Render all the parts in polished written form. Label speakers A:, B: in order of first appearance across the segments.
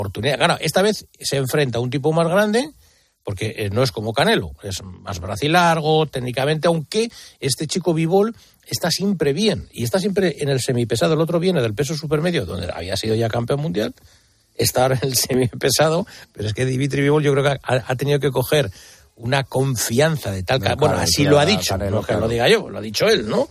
A: oportunidad. Claro, esta vez se enfrenta a un tipo más grande, porque no es como Canelo, es más bracilargo técnicamente, aunque este chico Bivol está siempre bien, y está siempre en el semipesado. El otro viene del peso supermedio, donde había sido ya campeón mundial, está ahora en el semipesado, pero es que Dimitri Bivol yo creo que ha tenido que coger una confianza de tal... Bueno, así lo ha dicho, no que lo diga yo, lo ha dicho él, ¿no?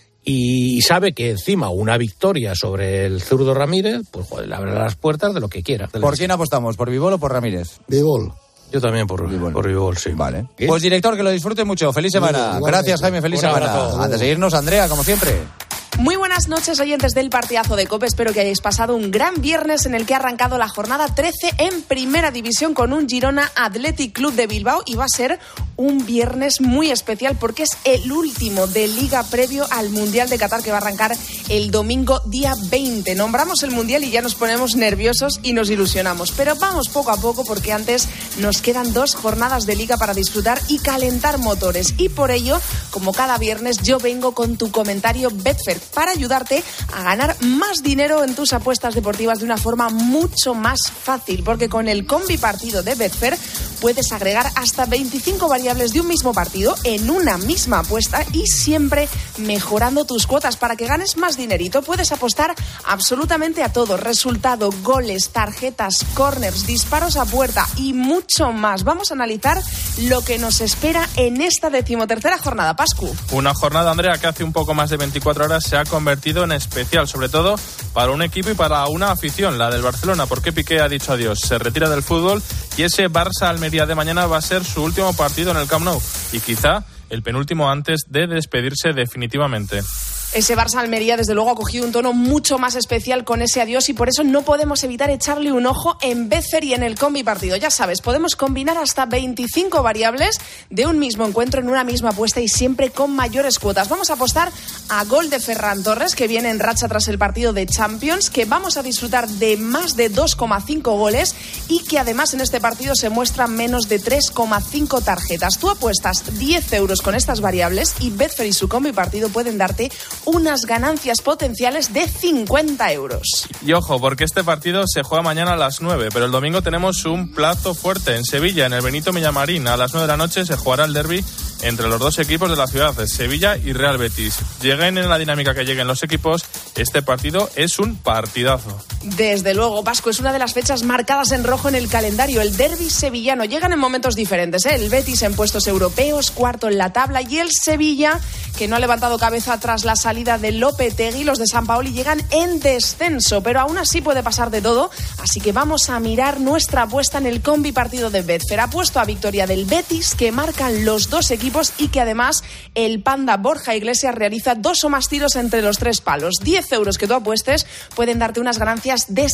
A: Y sabe que encima una victoria sobre el zurdo Ramírez, pues joder, le abre las puertas de lo que quiera.
B: ¿Por quién apostamos? ¿Por Bivol o por Ramírez?
C: Bivol.
A: Yo también por Bivol, sí.
B: Vale. Pues director, que lo disfrute mucho. Feliz semana. Gracias, Jaime. Feliz semana. Antes de irnos, Andrea, como siempre.
D: Muy buenas noches, oyentes del partidazo de COPE. Espero que hayáis pasado un gran viernes en el que ha arrancado la jornada 13 en Primera División con un Girona Athletic Club de Bilbao, y va a ser un viernes muy especial porque es el último de Liga previo al Mundial de Qatar, que va a arrancar el domingo día 20. Nombramos el Mundial y ya nos ponemos nerviosos y nos ilusionamos, pero vamos poco a poco porque antes nos quedan 2 jornadas de Liga para disfrutar y calentar motores, y por ello, como cada viernes, yo vengo con tu comentario Betfair para ayudarte a ganar más dinero en tus apuestas deportivas de una forma mucho más fácil, porque con el combi partido de Betfair puedes agregar hasta 25 variables de un mismo partido en una misma apuesta y siempre mejorando tus cuotas para que ganes más dinerito. Puedes apostar absolutamente a todo: resultado, goles, tarjetas, corners, disparos a puerta y mucho más. Vamos a analizar lo que nos espera en esta 13ª jornada. Pascu.
E: Una jornada, Andrea, que hace un poco más de 24 horas se ha convertido en especial, sobre todo para un equipo y para una afición, la del Barcelona, porque Piqué ha dicho adiós, se retira del fútbol, y ese Barça-Almería de mañana va a ser su último partido en el Camp Nou y quizá el penúltimo antes de despedirse definitivamente.
D: Ese Barça-Almería, desde luego, ha cogido un tono mucho más especial con ese adiós, y por eso no podemos evitar echarle un ojo en Betfair y en el combi partido. Ya sabes, podemos combinar hasta 25 variables de un mismo encuentro en una misma apuesta y siempre con mayores cuotas. Vamos a apostar a gol de Ferran Torres, que viene en racha tras el partido de Champions, que vamos a disfrutar de más de 2,5 goles y que además en este partido se muestran menos de 3,5 tarjetas. Tú apuestas 10 euros con estas variables y Betfair y su combi partido pueden darte unas ganancias potenciales de 50 euros.
E: Y ojo, porque este partido se juega mañana a las 9, pero el domingo tenemos un plato fuerte en Sevilla, en el Benito Villamarín. A las 9 de la noche se jugará el derbi entre los 2 equipos de la ciudad, Sevilla y Real Betis. Lleguen en la dinámica que lleguen los equipos, este partido es un partidazo.
D: Desde luego, Vasco, es una de las fechas marcadas en rojo en el calendario. El derbi sevillano. Llegan en momentos diferentes, ¿eh? El Betis en puestos europeos, cuarto en la tabla, y el Sevilla, que no ha levantado cabeza tras la salida de Lopetegui. Los de Sampaoli llegan en descenso, pero aún así puede pasar de todo, así que vamos a mirar nuestra apuesta en el combi partido de Betfair. Apuesto a victoria del Betis, que marcan los 2 equipos y que además el panda Borja Iglesias realiza 2 o más tiros entre los 3 palos. 10 euros que tú apuestes pueden darte unas ganancias de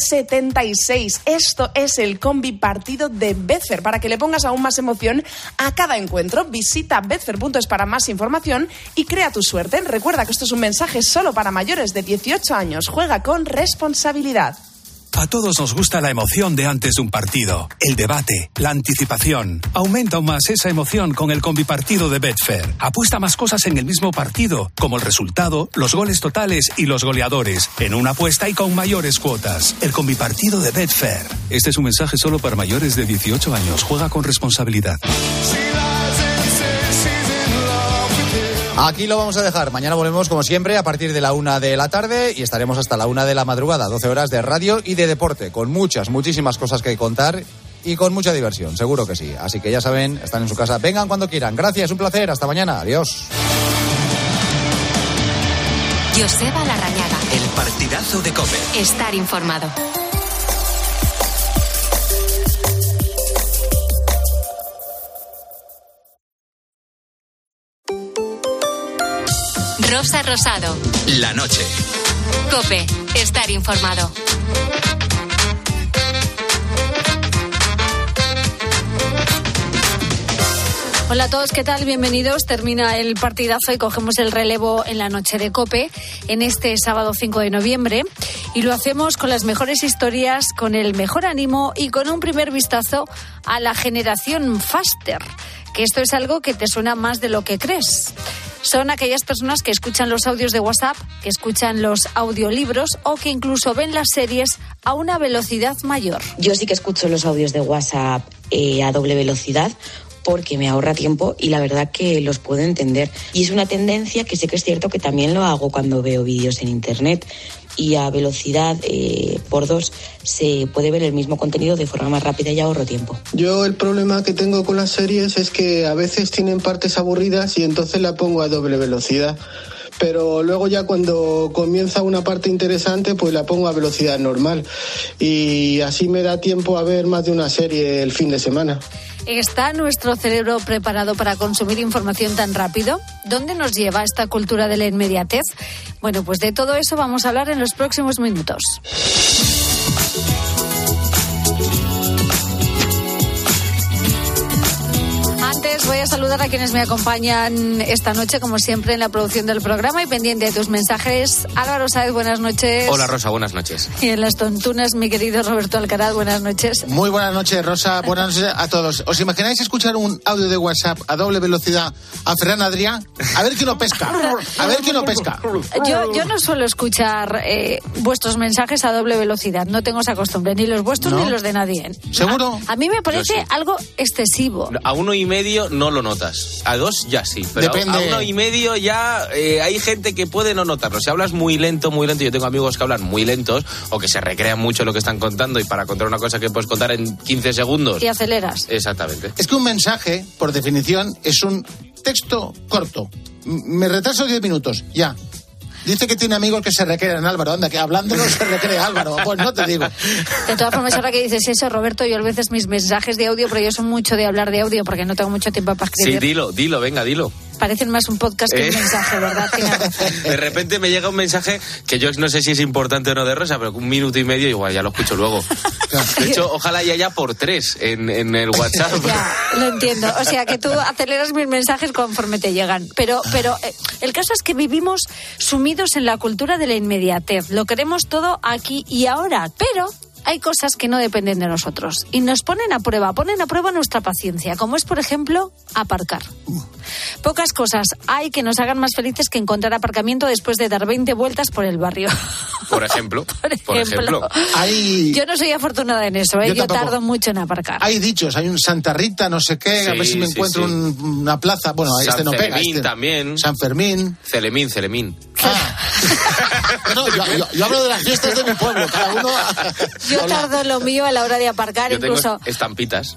D: 76. Esto es el combi partido de Betfair, para que le pongas aún más emoción a cada encuentro. Visita betfair.es para más información y crea tu suerte. Recuerda que esto es un mensaje solo para mayores de 18 años. Juega con responsabilidad.
F: A todos nos gusta la emoción de antes de un partido, el debate, la anticipación. Aumenta aún más esa emoción con el combipartido de Betfair. Apuesta más cosas en el mismo partido, como el resultado, los goles totales y los goleadores, en una apuesta y con mayores cuotas. El combipartido de Betfair. Este es un mensaje solo para mayores de 18 años. Juega con responsabilidad.
B: Aquí lo vamos a dejar. Mañana volvemos, como siempre, a partir de la 1 de la tarde y estaremos hasta la 1 de la madrugada. 12 horas de radio y de deporte, con muchísimas cosas que contar y con mucha diversión, seguro que sí. Así que ya saben, están en su casa. Vengan cuando quieran. Gracias, un placer. Hasta mañana. Adiós.
G: Joseba Larrañaga.
H: El partidazo de COPE.
G: Estar informado. Rosa Rosado.
H: La noche.
G: COPE. Estar informado.
I: Hola a todos, ¿qué tal? Bienvenidos. Termina el partidazo y cogemos el relevo en la noche de COPE en este sábado 5 de noviembre. Y lo hacemos con las mejores historias, con el mejor ánimo y con un primer vistazo a la generación Faster, que esto es algo que te suena más de lo que crees. son aquellas personas que escuchan los audios de WhatsApp, que escuchan los audiolibros o que incluso ven las series a una velocidad mayor.
C: Yo sí que escucho los audios de WhatsApp a doble velocidad porque me ahorra tiempo y la verdad que los puedo entender. Y es una tendencia que sé que es cierto que también lo hago cuando veo vídeos en Internet. Y a velocidad por 2 se puede ver el mismo contenido de forma más rápida y ahorro tiempo.
J: Yo el problema que tengo con las series es que a veces tienen partes aburridas y entonces la pongo a doble velocidad. Pero luego ya cuando comienza una parte interesante pues la pongo a velocidad normal y así me da tiempo a ver más de una serie el fin de semana.
I: ¿Está nuestro cerebro preparado para consumir información tan rápido? ¿Dónde nos lleva esta cultura de la inmediatez? Bueno, pues de todo eso vamos a hablar en los próximos minutos. Antes voy a saludar a quienes me acompañan esta noche, como siempre, en la producción del programa y pendiente de tus mensajes. Álvaro Sáez, buenas noches.
K: Hola, Rosa, buenas noches.
I: Y en las tontunas, mi querido Roberto Alcaraz, buenas noches.
L: Muy buenas noches, Rosa. Buenas noches a todos. ¿Os imagináis escuchar un audio de WhatsApp a doble velocidad a Ferran Adrià? A ver quién lo pesca. A ver quién lo pesca.
I: Yo no suelo escuchar vuestros mensajes a doble velocidad. No tengo esa costumbre, ni los vuestros ni los de nadie.
L: ¿Seguro?
I: A mí me parece
K: sí.
I: algo excesivo.
K: A 1,5 no lo notas. A 2 ya sí. Pero
L: depende.
K: A 1,5 ya hay gente que puede no notarlo. Si hablas muy lento, yo tengo amigos que hablan muy lentos o que se recrean mucho lo que están contando y para contar una cosa que puedes contar en 15 segundos.
I: Y aceleras.
K: Exactamente.
L: Es que un mensaje, por definición, es un texto corto. Me retraso 10 minutos, ya. Dice que tiene amigos que se recrean, Álvaro. Anda, que hablándolo se recrea, Álvaro. Pues no te digo.
I: De todas formas, ahora que dices eso, Roberto, yo a veces mis mensajes de audio, pero yo soy mucho de hablar de audio porque no tengo mucho tiempo para escribir.
K: Sí, dilo, venga, dilo.
I: Parecen más un podcast que un mensaje, ¿verdad? Tienes razón.
K: De repente me llega un mensaje que yo no sé si es importante o no de Rosa, pero 1,5 minutos igual ya lo escucho luego. De hecho, ojalá ya por 3 en el WhatsApp.
I: Ya, lo entiendo. O sea, que tú aceleras mis mensajes conforme te llegan. Pero el caso es que vivimos sumidos en la cultura de la inmediatez. Lo queremos todo aquí y ahora, pero hay cosas que no dependen de nosotros y nos ponen a prueba nuestra paciencia, como es, por ejemplo, aparcar. Pocas cosas hay que nos hagan más felices que encontrar aparcamiento después de dar 20 vueltas por el barrio.
K: Por ejemplo.
I: Yo no soy afortunada en eso, yo tardo mucho en aparcar.
L: Hay dichos, hay un Santa Rita, no sé qué, a ver si me encuentro una plaza. Bueno,
K: San
L: no pega.
K: Fermín también.
L: San Fermín.
K: Celemín.
L: No, yo hablo de las fiestas de mi pueblo, cada uno.
I: Yo tardo lo mío a la hora de aparcar,
K: yo
I: incluso.
K: Tengo estampitas.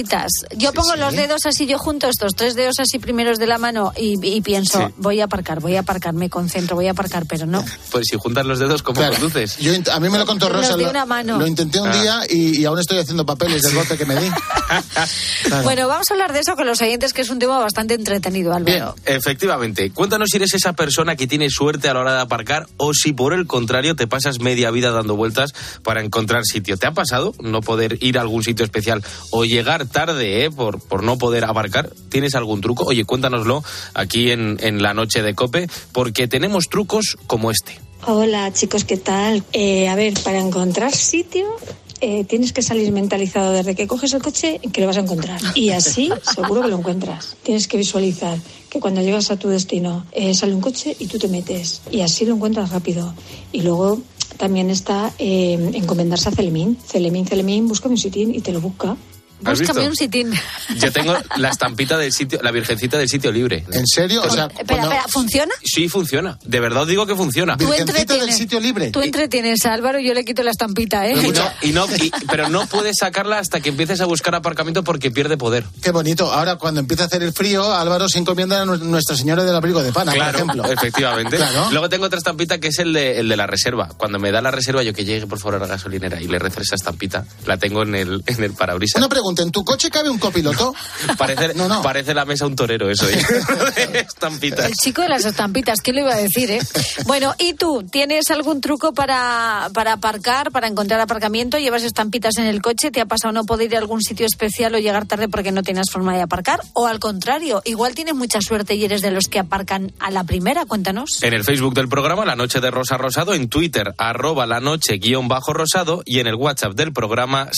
I: Yo pongo los dedos así, yo junto estos 3 dedos así primeros de la mano y pienso, voy a aparcar, me concentro, voy a aparcar, pero no.
K: Pues si juntas los dedos, ¿cómo conduces?
L: A mí me lo contó Rosa. Lo intenté un día y aún estoy haciendo papeles del golpe que me di. Claro.
I: Bueno, vamos a hablar de eso con los oyentes, que es un tema bastante entretenido, Álvaro.
K: Bien, efectivamente. Cuéntanos si eres esa persona que tiene suerte a la hora de aparcar o si por el contrario te pasas media vida dando vueltas para encontrar sitio. ¿Te ha pasado no poder ir a algún sitio especial o llegar tarde por no poder aparcar? ¿Tienes algún truco? Oye, cuéntanoslo aquí en la noche de COPE, porque tenemos trucos como este.
M: Hola chicos, ¿qué tal? A ver, para encontrar sitio tienes que salir mentalizado desde que coges el coche que lo vas a encontrar. Y así seguro que lo encuentras. Tienes que visualizar que cuando llegas a tu destino sale un coche y tú te metes. Y así lo encuentras rápido. Y luego también está encomendarse a Celemín. Celemín, búscame un sitín y te lo busca.
I: Búscame un sitín.
K: Yo tengo la estampita del sitio, la virgencita del sitio libre.
L: ¿En serio? O sea,
I: espera, ¿funciona?
K: Sí, funciona. De verdad os digo que funciona.
L: Virgencita del sitio libre.
I: Tú entretienes a Álvaro y yo le quito la estampita, ¿eh?
K: Pero no puedes sacarla hasta que empieces a buscar aparcamiento porque pierde poder.
L: Qué bonito. Ahora, cuando empieza a hacer el frío, Álvaro se encomienda a Nuestra Señora del Abrigo de Pana,
K: claro,
L: por ejemplo.
K: Efectivamente.
L: Claro.
K: Luego tengo otra estampita que es el de la reserva. Cuando me da la reserva, yo que llegue por favor a la gasolinera y le rezo esa estampita. La tengo en el parabrisas.
L: Una pregunta, ¿en tu coche cabe un copiloto?
K: Parece la mesa un torero eso, ¿eh? Estampitas.
I: El chico de las estampitas, ¿qué le iba a decir, eh? Bueno, ¿y tú? ¿Tienes algún truco para aparcar, para encontrar aparcamiento? ¿Llevas estampitas en el coche? ¿Te ha pasado no poder ir a algún sitio especial o llegar tarde porque no tienes forma de aparcar? ¿O al contrario, igual tienes mucha suerte y eres de los que aparcan a la primera? Cuéntanos.
K: En el Facebook del programa La Noche de Rosa Rosado, en Twitter @lanoche_rosado y en el WhatsApp del programa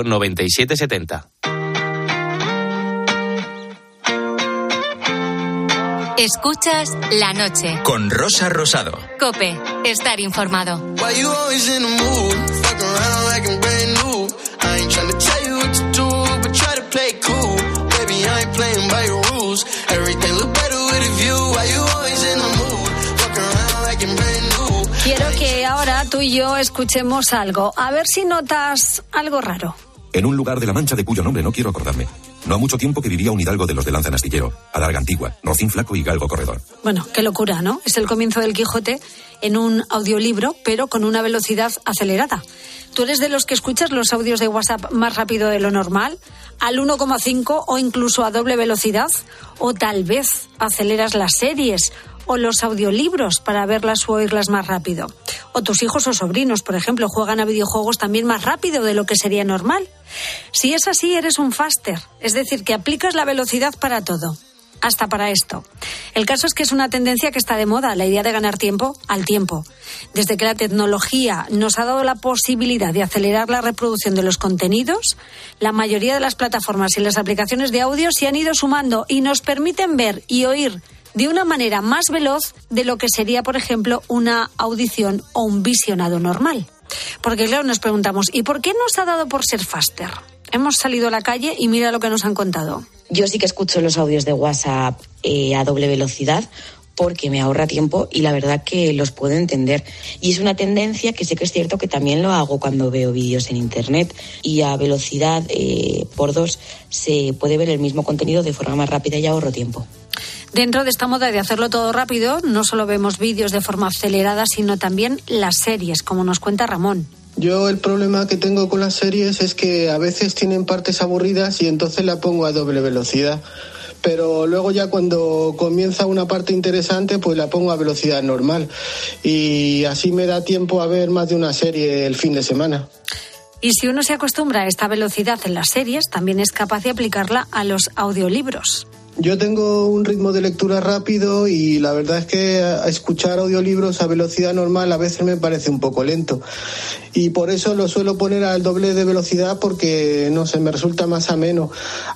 K: 687089770.
G: Escuchas La Noche.
H: Con Rosa Rosado.
G: COPE. Estar informado.
I: Quiero que ahora tú y yo escuchemos algo. A ver si notas algo raro.
N: En un lugar de La Mancha de cuyo nombre no quiero acordarme. No ha mucho tiempo que vivía un hidalgo de los de Lanza en Astillero, Adarga Antigua, Rocín Flaco y Galgo Corredor.
I: Bueno, qué locura, ¿no? Es el comienzo del Quijote en un audiolibro, pero con una velocidad acelerada. ¿Tú eres de los que escuchas los audios de WhatsApp más rápido de lo normal? ¿Al 1,5 o incluso a doble velocidad? ¿O tal vez aceleras las series o los audiolibros para verlas o oírlas más rápido? O tus hijos o sobrinos, por ejemplo, juegan a videojuegos también más rápido de lo que sería normal. Si es así, eres un faster, es decir, que aplicas la velocidad para todo, hasta para esto. El caso es que es una tendencia que está de moda, la idea de ganar tiempo al tiempo. Desde que la tecnología nos ha dado la posibilidad de acelerar la reproducción de los contenidos, la mayoría de las plataformas y las aplicaciones de audio se han ido sumando y nos permiten ver y oír de una manera más veloz de lo que sería, por ejemplo, una audición o un visionado normal. Porque claro, nos preguntamos, ¿y por qué nos ha dado por ser faster? Hemos salido a la calle y mira lo que nos han contado.
C: Yo sí que escucho los audios de WhatsApp a doble velocidad porque me ahorra tiempo y la verdad que los puedo entender. Y es una tendencia que sé que es cierto que también lo hago cuando veo vídeos en Internet. Y a velocidad por 2 se puede ver el mismo contenido de forma más rápida y ahorro tiempo.
I: Dentro de esta moda de hacerlo todo rápido, no solo vemos vídeos de forma acelerada, sino también las series, como nos cuenta Ramón.
J: Yo el problema que tengo con las series es que a veces tienen partes aburridas y entonces la pongo a doble velocidad. Pero luego ya cuando comienza una parte interesante, pues la pongo a velocidad normal. Y así me da tiempo a ver más de una serie el fin de semana.
I: Y si uno se acostumbra a esta velocidad en las series, también es capaz de aplicarla a los audiolibros.
J: Yo tengo un ritmo de lectura rápido y la verdad es que escuchar audiolibros a velocidad normal a veces me parece un poco lento. Y por eso lo suelo poner al doble de velocidad porque, no sé, me resulta más ameno.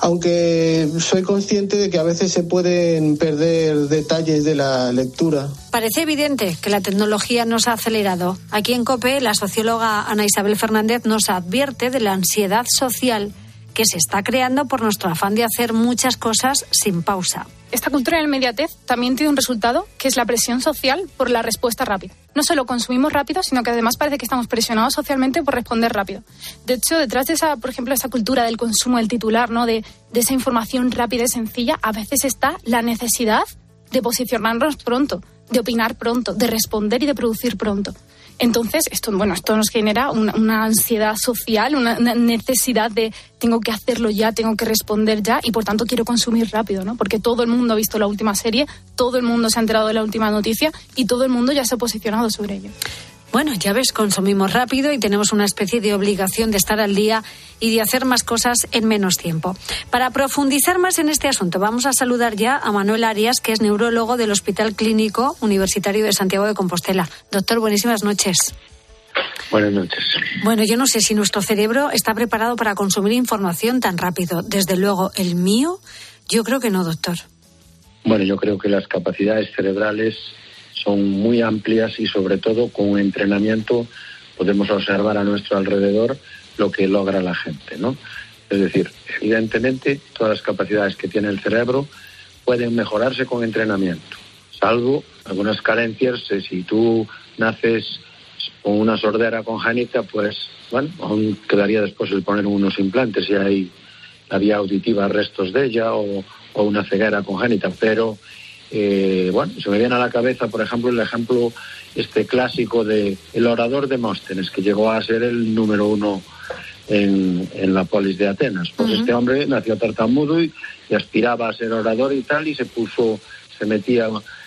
J: Aunque soy consciente de que a veces se pueden perder detalles de la lectura.
I: Parece evidente que la tecnología nos ha acelerado. Aquí en COPE, la socióloga Ana Isabel Fernández nos advierte de la ansiedad social que se está creando por nuestro afán de hacer muchas cosas sin pausa.
O: Esta cultura de la inmediatez también tiene un resultado, que es la presión social por la respuesta rápida. No solo consumimos rápido, sino que además parece que estamos presionados socialmente por responder rápido. De hecho, detrás de esa, por ejemplo, esa cultura del consumo del titular, ¿no? de esa información rápida y sencilla, a veces está la necesidad de posicionarnos pronto, de opinar pronto, de responder y de producir pronto. Entonces, esto nos genera una ansiedad social, una necesidad de tengo que hacerlo ya, tengo que responder ya y por tanto quiero consumir rápido, ¿no? Porque todo el mundo ha visto la última serie, todo el mundo se ha enterado de la última noticia y todo el mundo ya se ha posicionado sobre ello.
I: Bueno, ya ves, consumimos rápido y tenemos una especie de obligación de estar al día y de hacer más cosas en menos tiempo. Para profundizar más en este asunto, vamos a saludar ya a Manuel Arias, que es neurólogo del Hospital Clínico Universitario de Santiago de Compostela. Doctor, buenísimas noches.
P: Buenas noches.
I: Bueno, yo no sé si nuestro cerebro está preparado para consumir información tan rápido. Desde luego, el mío, yo creo que no, doctor.
P: Bueno, yo creo que las capacidades cerebrales son muy amplias y sobre todo con entrenamiento podemos observar a nuestro alrededor lo que logra la gente, ¿no? Es decir, evidentemente todas las capacidades que tiene el cerebro pueden mejorarse con entrenamiento, salvo algunas carencias. Si tú naces con una sordera congénita, pues bueno, aún quedaría después el poner unos implantes si hay la vía auditiva, restos de ella o una ceguera congénita, pero bueno, se me viene a la cabeza, por ejemplo, el ejemplo clásico de el orador Demóstenes, que llegó a ser el número 1 en la polis de Atenas. Pues este hombre nació tartamudo y aspiraba a ser orador y tal, y se metía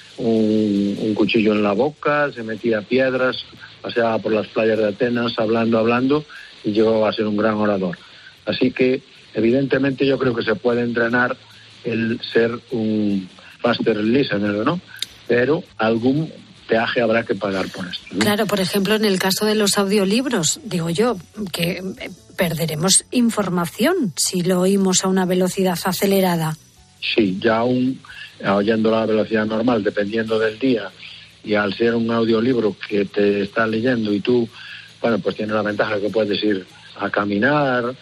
P: un cuchillo en la boca, se metía piedras, paseaba por las playas de Atenas hablando y llegó a ser un gran orador. Así que, evidentemente, yo creo que se puede entrenar el ser un faster listener, ¿no? Pero algún peaje habrá que pagar por esto, ¿no?
I: Claro, por ejemplo, en el caso de los audiolibros, digo yo, que perderemos información si lo oímos a una velocidad acelerada.
P: Sí, ya aún oyéndolo a la velocidad normal, dependiendo del día, y al ser un audiolibro que te está leyendo y tú, bueno, pues tiene la ventaja que puedes ir a caminar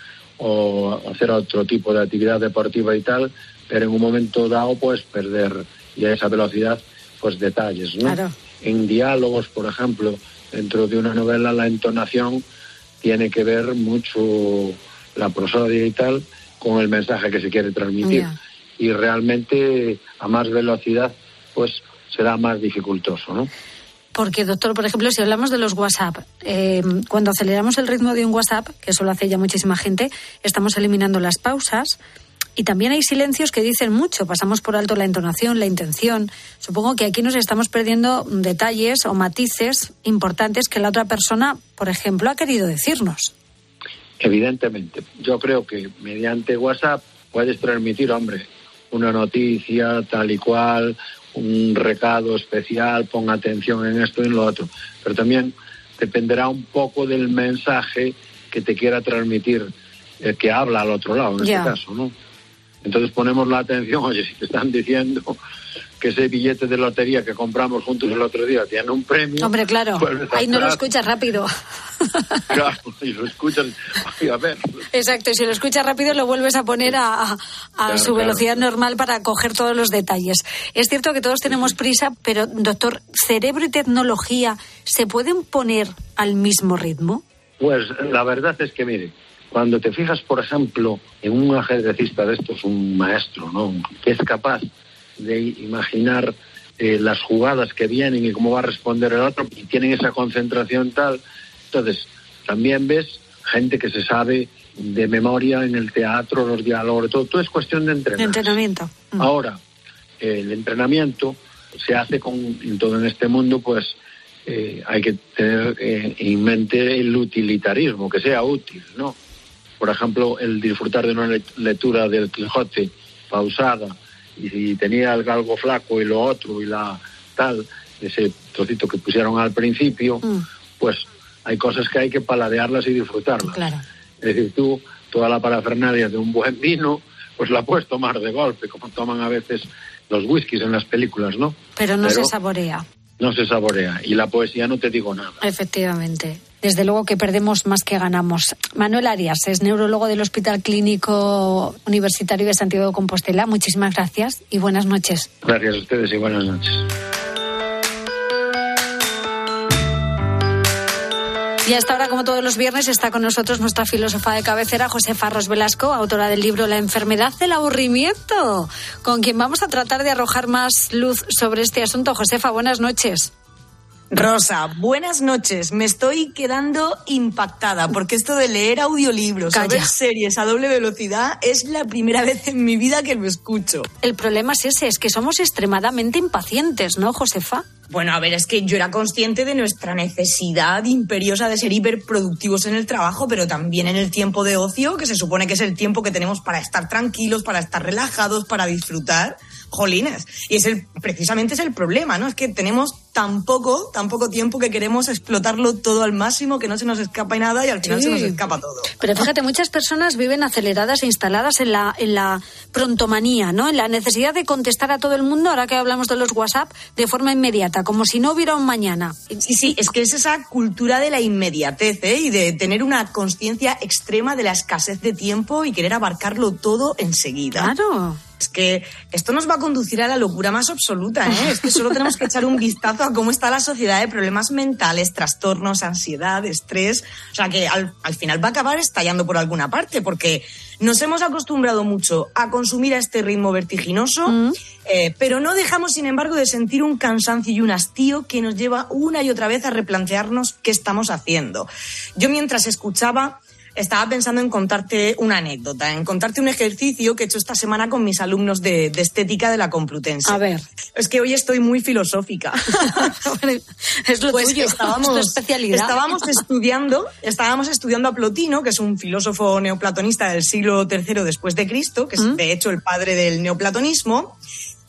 P: o hacer otro tipo de actividad deportiva y tal, pero en un momento dado puedes perder y a esa velocidad pues detalles, ¿no?
I: Claro.
P: En diálogos, por ejemplo, dentro de una novela la entonación tiene que ver mucho, la prosodia y tal, con el mensaje que se quiere transmitir.
I: Yeah.
P: Y realmente a más velocidad pues será más dificultoso, ¿no?
I: Porque, doctor, por ejemplo, si hablamos de los WhatsApp, cuando aceleramos el ritmo de un WhatsApp, que eso lo hace ya muchísima gente, estamos eliminando las pausas y también hay silencios que dicen mucho. Pasamos por alto la entonación, la intención. Supongo que aquí nos estamos perdiendo detalles o matices importantes que la otra persona, por ejemplo, ha querido decirnos.
P: Evidentemente. Yo creo que mediante WhatsApp puedes transmitir, hombre, una noticia tal y cual, un recado especial, pon atención en esto y en lo otro. Pero también dependerá un poco del mensaje que te quiera transmitir el que habla al otro lado, en este caso, ¿no? Entonces ponemos la atención, oye, si te están diciendo que ese billete de lotería que compramos juntos el otro día tiene un premio...
I: Hombre, claro, ahí no lo escuchas rápido.
P: Claro, si lo escuchas, a ver...
I: Exacto, y si lo escuchas rápido lo vuelves a poner a
P: claro,
I: su velocidad normal para coger todos los detalles. Es cierto que todos tenemos prisa, pero, doctor, ¿cerebro y tecnología se pueden poner al mismo ritmo?
P: Pues la verdad es que, mire, cuando te fijas, por ejemplo, en un ajedrecista de estos, un maestro, ¿no?, que es capaz de imaginar las jugadas que vienen y cómo va a responder el otro, y tienen esa concentración tal, entonces también ves gente que se sabe de memoria en el teatro, los diálogos, todo es cuestión de
I: entrenamiento.
P: Ahora, el entrenamiento se hace en todo en este mundo, pues hay que tener en mente el utilitarismo, que sea útil, ¿no? Por ejemplo, el disfrutar de una lectura del Quijote pausada, y si tenía el galgo flaco y lo otro y la tal, ese trocito que pusieron al principio, pues hay cosas que hay que paladearlas y disfrutarlas.
I: Claro.
P: Es decir, tú, toda la parafernalia de un buen vino, pues la puedes tomar de golpe, como toman a veces los whiskies en las películas, ¿no?
I: Pero no se saborea.
P: No se saborea. Y la poesía no te digo nada.
I: Efectivamente. Desde luego que perdemos más que ganamos. Manuel Arias es neurólogo del Hospital Clínico Universitario de Santiago de Compostela. Muchísimas gracias y buenas noches.
P: Gracias a ustedes y buenas noches.
I: Y hasta ahora, como todos los viernes, está con nosotros nuestra filósofa de cabecera, Josefa Ros Velasco, autora del libro La enfermedad del aburrimiento, con quien vamos a tratar de arrojar más luz sobre este asunto. Josefa, buenas noches.
Q: Rosa, buenas noches. Me estoy quedando impactada porque esto de leer audiolibros, ver series a doble velocidad es la primera vez en mi vida que lo escucho.
I: El problema es ese, es que somos extremadamente impacientes, ¿no, Josefa?
Q: Bueno, a ver, es que yo era consciente de nuestra necesidad imperiosa de ser hiperproductivos en el trabajo, pero también en el tiempo de ocio, que se supone que es el tiempo que tenemos para estar tranquilos, para estar relajados, para disfrutar. Jolines. Y precisamente es el problema, ¿no? Es que tenemos tan poco tiempo que queremos explotarlo todo al máximo, que no se nos escapa nada y al final se nos escapa todo.
I: Pero fíjate, muchas personas viven aceleradas e instaladas en la prontomanía, ¿no? En la necesidad de contestar a todo el mundo, ahora que hablamos de los WhatsApp, de forma inmediata, como si no hubiera un mañana.
Q: Sí, es que es esa cultura de la inmediatez, y de tener una conciencia extrema de la escasez de tiempo y querer abarcarlo todo enseguida.
I: Claro.
Q: Es que esto nos va a conducir a la locura más absoluta, ¿eh? Es que solo tenemos que echar un vistazo a cómo está la sociedad de problemas mentales, trastornos, ansiedad, estrés. O sea, que al final va a acabar estallando por alguna parte, porque nos hemos acostumbrado mucho a consumir a este ritmo vertiginoso, pero no dejamos, sin embargo, de sentir un cansancio y un hastío que nos lleva una y otra vez a replantearnos qué estamos haciendo. Yo, mientras escuchaba, estaba pensando en contarte una anécdota, en contarte un ejercicio que he hecho esta semana con mis alumnos de estética de la Complutense.
I: A ver.
Q: Es que hoy estoy muy filosófica.
I: Es lo tuyo,
Q: es
I: tu especialidad.
Q: Estábamos estudiando a Plotino, que es un filósofo neoplatonista del siglo III después de Cristo, que es de hecho el padre del neoplatonismo.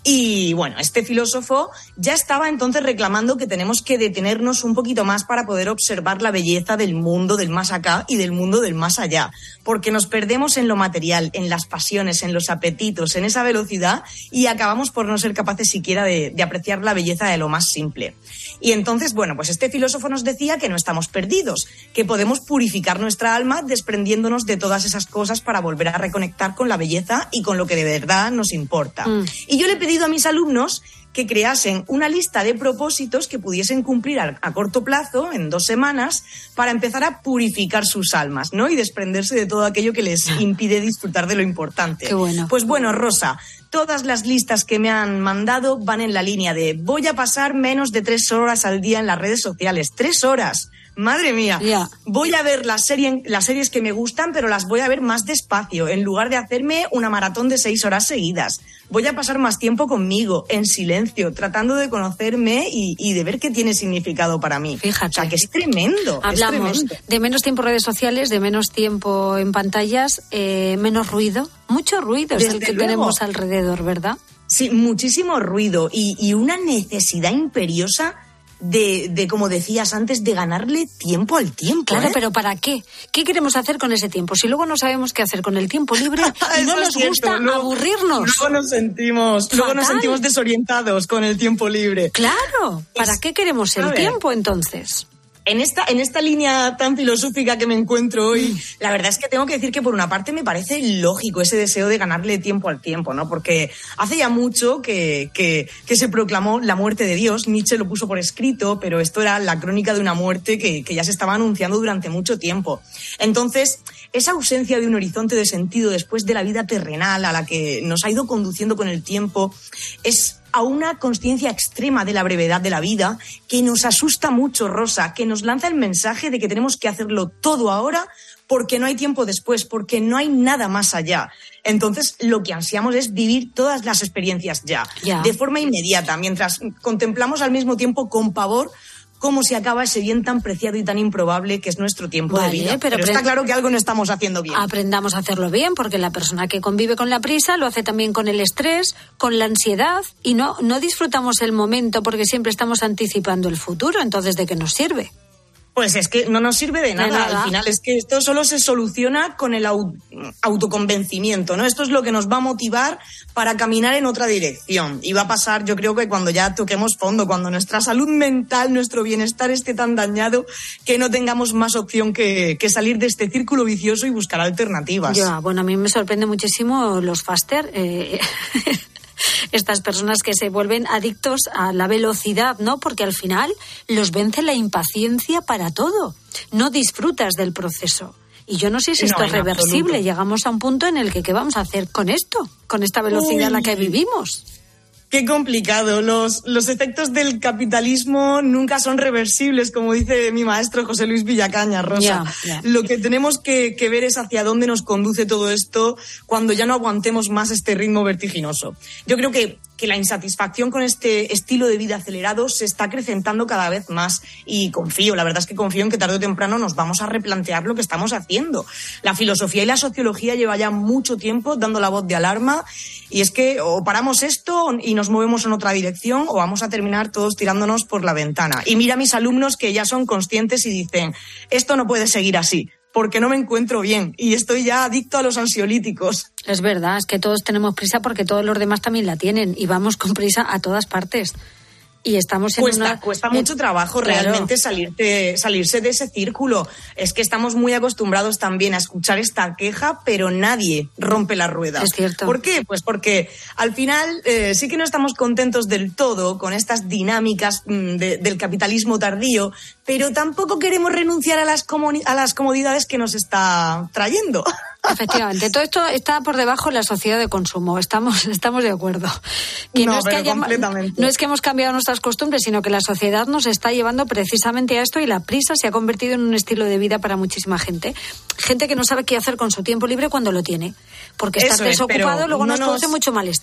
Q: Y bueno, este filósofo ya estaba entonces reclamando que tenemos que detenernos un poquito más para poder observar la belleza del mundo del más acá y del mundo del más allá, porque nos perdemos en lo material, en las pasiones, en los apetitos, en esa velocidad y acabamos por no ser capaces siquiera de apreciar la belleza de lo más simple. Y entonces, bueno, pues este filósofo nos decía que no estamos perdidos, que podemos purificar nuestra alma desprendiéndonos de todas esas cosas para volver a reconectar con la belleza y con lo que de verdad nos importa. Y yo le pedí a mis alumnos que creasen una lista de propósitos que pudiesen cumplir a corto plazo, en 2 semanas, para empezar a purificar sus almas, ¿no? Y desprenderse de todo aquello que les impide disfrutar de lo importante.
I: Qué bueno.
Q: Pues bueno, Rosa, todas las listas que me han mandado van en la línea de voy a pasar menos de 3 horas al día en las redes sociales. 3 horas. Madre mía, voy a ver las series que me gustan, pero las voy a ver más despacio, en lugar de hacerme una maratón de 6 horas seguidas. Voy a pasar más tiempo conmigo, en silencio, tratando de conocerme y de ver qué tiene significado para mí.
I: Fíjate.
Q: O sea, que es tremendo.
I: Hablamos de menos tiempo en redes sociales, de menos tiempo en pantallas, menos ruido. Mucho ruido es el que tenemos alrededor, ¿verdad?
Q: Sí, muchísimo ruido y una necesidad imperiosa de, como decías antes, de ganarle tiempo al tiempo.
I: Claro, pero ¿para qué? ¿Qué queremos hacer con ese tiempo? Si luego no sabemos qué hacer con el tiempo libre y no nos gusta aburrirnos.
Q: Luego nos sentimos desorientados con el tiempo libre.
I: Claro, ¿para qué queremos el tiempo entonces?
Q: En esta línea tan filosófica que me encuentro hoy, la verdad es que tengo que decir que por una parte me parece lógico ese deseo de ganarle tiempo al tiempo, ¿no? Porque hace ya mucho que se proclamó la muerte de Dios. Nietzsche lo puso por escrito, pero esto era la crónica de una muerte que ya se estaba anunciando durante mucho tiempo. Entonces, esa ausencia de un horizonte de sentido después de la vida terrenal a la que nos ha ido conduciendo con el tiempo es a una consciencia extrema de la brevedad de la vida que nos asusta mucho, Rosa, que nos lanza el mensaje de que tenemos que hacerlo todo ahora porque no hay tiempo después, porque no hay nada más allá. Entonces, lo que ansiamos es vivir todas las experiencias ya, de forma inmediata, mientras contemplamos al mismo tiempo con pavor cómo se acaba ese bien tan preciado y tan improbable que es nuestro tiempo de vida. Pero está claro que algo no estamos haciendo bien.
I: Aprendamos a hacerlo bien, porque la persona que convive con la prisa lo hace también con el estrés, con la ansiedad, y no disfrutamos el momento porque siempre estamos anticipando el futuro. Entonces, ¿de qué nos sirve?
Q: Pues es que no nos sirve de nada. Al final es que esto solo se soluciona con el autoconvencimiento, ¿no? Esto es lo que nos va a motivar para caminar en otra dirección. Y va a pasar, yo creo que cuando ya toquemos fondo, cuando nuestra salud mental, nuestro bienestar esté tan dañado que no tengamos más opción que salir de este círculo vicioso y buscar alternativas.
I: Bueno, a mí me sorprende muchísimo los faster. Estas personas que se vuelven adictos a la velocidad, ¿no? Porque al final los vence la impaciencia para todo. No disfrutas del proceso. Y yo no sé si esto es reversible. Absoluto. Llegamos a un punto en el que ¿qué vamos a hacer con esto? Con esta velocidad en la que vivimos.
Q: Qué complicado. Los efectos del capitalismo nunca son reversibles, como dice mi maestro José Luis Villacaña, Rosa. Lo que tenemos que ver es hacia dónde nos conduce todo esto cuando ya no aguantemos más este ritmo vertiginoso. Yo creo que la insatisfacción con este estilo de vida acelerado se está acrecentando cada vez más y la verdad es que confío en que tarde o temprano nos vamos a replantear lo que estamos haciendo. La filosofía y la sociología lleva ya mucho tiempo dando la voz de alarma y es que o paramos esto y nos movemos en otra dirección o vamos a terminar todos tirándonos por la ventana. Y mira a mis alumnos que ya son conscientes y dicen, esto no puede seguir así, porque no me encuentro bien y estoy ya adicto a los ansiolíticos.
I: Es verdad, es que todos tenemos prisa porque todos los demás también la tienen y vamos con prisa a todas partes. Y estamos en
Q: cuesta mucho trabajo realmente salirse de ese círculo. Es que estamos muy acostumbrados también a escuchar esta queja, pero nadie rompe la rueda.
I: Es cierto.
Q: ¿Por qué? Pues porque al final sí que no estamos contentos del todo con estas dinámicas del capitalismo tardío, pero tampoco queremos renunciar a las comodidades que nos está trayendo.
I: Efectivamente, todo esto está por debajo de la sociedad de consumo, estamos de acuerdo. Que no es que hemos cambiado nuestras costumbres, sino que la sociedad nos está llevando precisamente a esto y la prisa se ha convertido en un estilo de vida para muchísima gente. Gente que no sabe qué hacer con su tiempo libre cuando lo tiene, porque estar desocupado luego nos produce mucho malestar.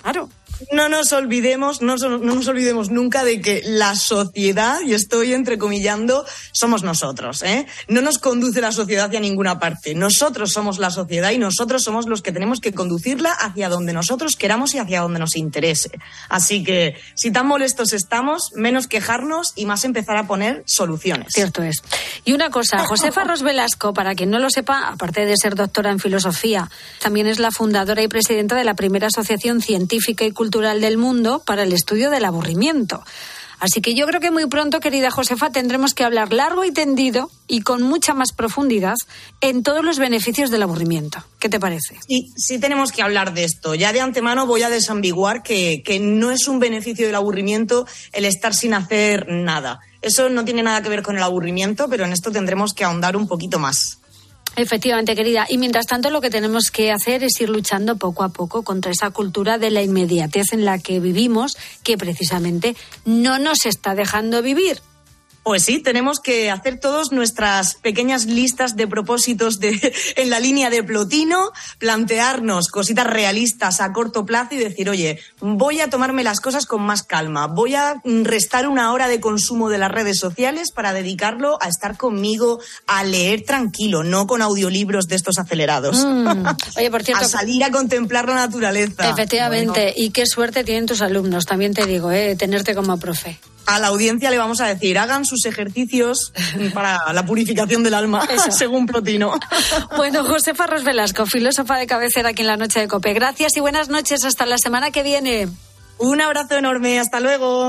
I: Claro.
Q: No nos olvidemos nunca de que la sociedad, y estoy entrecomillando, somos nosotros, ¿eh? No nos conduce la sociedad hacia ninguna parte. Nosotros somos la sociedad y nosotros somos los que tenemos que conducirla hacia donde nosotros queramos y hacia donde nos interese. Así que, si tan molestos estamos, menos quejarnos y más empezar a poner soluciones.
I: Cierto es. Y una cosa, Josefa Ros Velasco, para quien no lo sepa, aparte de ser doctora en filosofía, también es la fundadora y presidenta de la primera asociación científica y cultural del mundo para el estudio del aburrimiento. Así que yo creo que muy pronto, querida Josefa, tendremos que hablar largo y tendido y con mucha más profundidad en todos los beneficios del aburrimiento. ¿Qué te parece?
Q: Sí tenemos que hablar de esto. Ya de antemano voy a desambiguar que no es un beneficio del aburrimiento el estar sin hacer nada. Eso no tiene nada que ver con el aburrimiento, pero en esto tendremos que ahondar un poquito más.
I: Efectivamente, querida. Y mientras tanto, lo que tenemos que hacer es ir luchando poco a poco contra esa cultura de la inmediatez en la que vivimos, que precisamente no nos está dejando vivir.
Q: Pues sí, tenemos que hacer todos nuestras pequeñas listas de propósitos en la línea de Plotino, plantearnos cositas realistas a corto plazo y decir, oye, voy a tomarme las cosas con más calma, voy a restar 1 hora de consumo de las redes sociales para dedicarlo a estar conmigo, a leer tranquilo, no con audiolibros de estos acelerados.
I: Oye, por cierto,
Q: a salir a contemplar la naturaleza.
I: Efectivamente, bueno. Y qué suerte tienen tus alumnos, también te digo, tenerte como profe.
Q: A la audiencia le vamos a decir, hagan sus ejercicios para la purificación del alma, según Plotino.
I: Bueno, Josefa Ros Velasco, filósofa de cabecera aquí en La Noche de COPE. Gracias y buenas noches, hasta la semana que viene.
Q: Un abrazo enorme, hasta luego.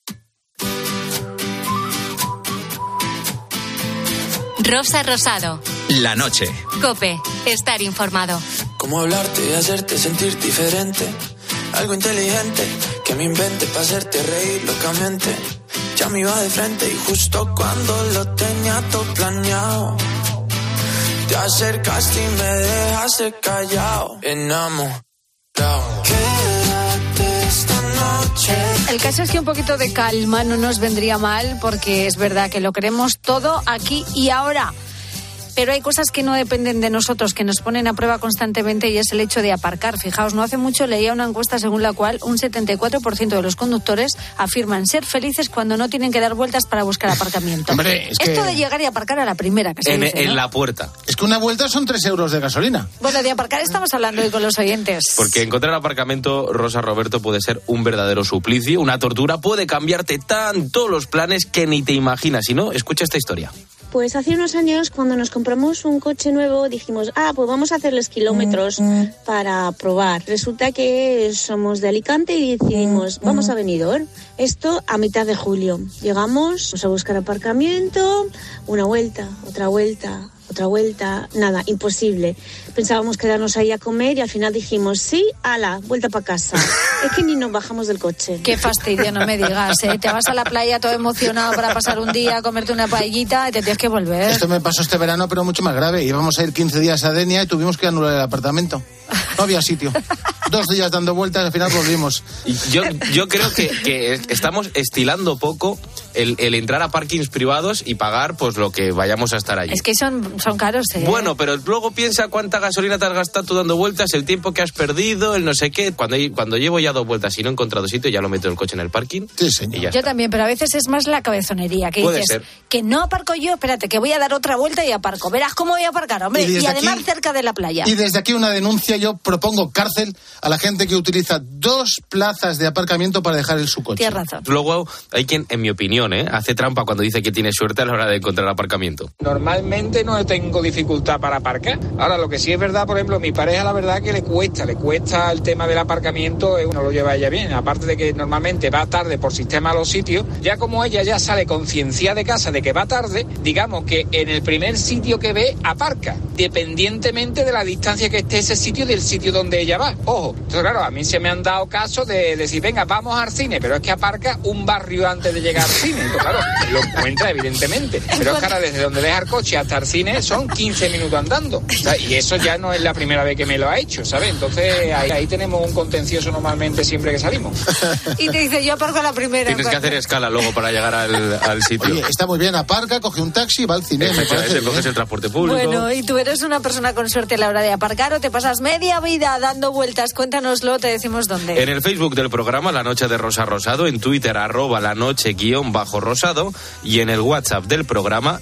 G: Rosa Rosado.
H: La noche.
G: COPE, estar informado.
R: ¿Cómo hablarte y hacerte sentir diferente? Algo inteligente que me invente para hacerte reír locamente. Ya me iba de frente y justo cuando lo tenía todo planeado, te acercaste y me dejaste callado, enamorado. Quédate esta noche.
I: El caso es que un poquito de calma no nos vendría mal, porque es verdad que lo queremos todo aquí y ahora. Pero hay cosas que no dependen de nosotros, que nos ponen a prueba constantemente, y es el hecho de aparcar. Fijaos, no hace mucho leía una encuesta según la cual un 74% de los conductores afirman ser felices cuando no tienen que dar vueltas para buscar aparcamiento.
L: Hombre, es
I: esto
L: que...
I: de llegar y aparcar a la primera, que se dice,
K: en
I: ¿no?
K: la puerta.
L: Es que una vuelta son 3 euros de gasolina.
I: Bueno, de aparcar estamos hablando hoy con los oyentes.
K: Porque encontrar aparcamiento, Rosa Roberto, puede ser un verdadero suplicio, una tortura, puede cambiarte tanto los planes que ni te imaginas. Si no, escucha esta historia.
S: Pues hace unos años, cuando nos compramos un coche nuevo, dijimos, pues vamos a hacerles kilómetros para probar. Resulta que somos de Alicante y decidimos, vamos a Benidorm. Esto a mitad de julio. Llegamos, vamos a buscar aparcamiento, una vuelta, otra vuelta, otra vuelta, nada, imposible. Pensábamos quedarnos ahí a comer y al final dijimos, sí, ala, vuelta para casa. Es que ni nos bajamos del coche.
I: Qué fastidio, no me digas, ¿eh? Te vas a la playa todo emocionado para pasar un día, comerte una paellita y te tienes que volver.
L: Esto me pasó este verano, pero mucho más grave. Íbamos a ir 15 días a Denia y tuvimos que anular el apartamento. No había sitio. 2 días dando vueltas y al final volvimos.
K: Yo creo que estamos estilando poco el entrar a parkings privados y pagar pues lo que vayamos a estar allí.
I: Es que son caros, ¿eh?
K: Bueno, pero luego piensa cuánta gasolina te has gastado tú dando vueltas, el tiempo que has perdido, el no sé qué. Cuando llevo ya 2 vueltas y no he encontrado sitio, ya lo meto el coche en el parking.
L: Sí, señor.
K: Y ya
I: yo
K: está.
I: también, pero a veces es más la cabezonería, que
K: Puede
I: dices
K: ser.
I: que no aparco yo, espérate, que voy a dar otra vuelta y aparco. Verás cómo voy a aparcar, hombre. Y además
L: aquí,
I: cerca de la playa.
L: Y desde aquí una denuncia, yo propongo cárcel a la gente que utiliza 2 plazas de aparcamiento para dejar su coche.
I: Tienes razón.
K: Luego hay quien, en mi opinión, hace trampa cuando dice que tiene suerte a la hora de encontrar aparcamiento.
T: Normalmente no tengo dificultad para aparcar. Ahora, lo que sí es verdad, por ejemplo, mi pareja, la verdad que le cuesta el tema del aparcamiento, uno lo lleva ella bien. Aparte de que normalmente va tarde por sistema a los sitios, ya como ella ya sale concienciada de casa de que va tarde, digamos que en el primer sitio que ve, aparca, dependientemente de la distancia que esté ese sitio del sitio donde ella va. Ojo, entonces claro, a mí se me han dado casos de decir, venga, vamos al cine, pero es que aparca un barrio antes de llegar al cine. Entonces, claro, lo encuentra evidentemente, pero es que ahora desde donde deja el coche hasta el cine son 15 minutos andando. O sea, y eso ya no es la primera vez que me lo ha hecho, ¿sabes? Entonces ahí tenemos un contencioso normalmente siempre que salimos.
I: Y te dice, yo aparco a la primera.
K: Tienes que hacer escala luego para llegar al sitio.
L: Oye, está muy bien, aparca, coge un taxi y va al cine.
K: Coges el transporte público.
I: Bueno, ¿y tú eres una persona con suerte a la hora de aparcar o te pasas media vida dando vueltas Cuéntanoslo, te decimos dónde.
K: En el Facebook del programa La Noche de Rosa Rosado, en Twitter @lanoche_rosado y en el WhatsApp del programa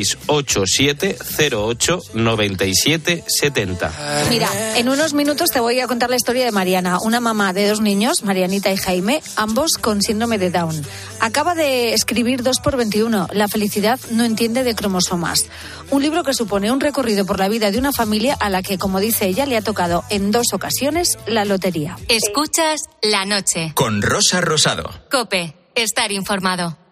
K: 687089770.
I: Mira, en unos minutos te voy a contar la historia de Mariana, una mamá de 2 niños, Marianita y Jaime, ambos con síndrome de Down. Acaba de escribir 2x21, La felicidad no entiende de cromosomas. Un libro que supone un recorrido por la vida de una familia a la que, como dice ella, le ha tocado en 2 ocasiones la lotería.
G: Escuchas La Noche.
H: Con Rosa Rosado.
G: COPE. Estar informado.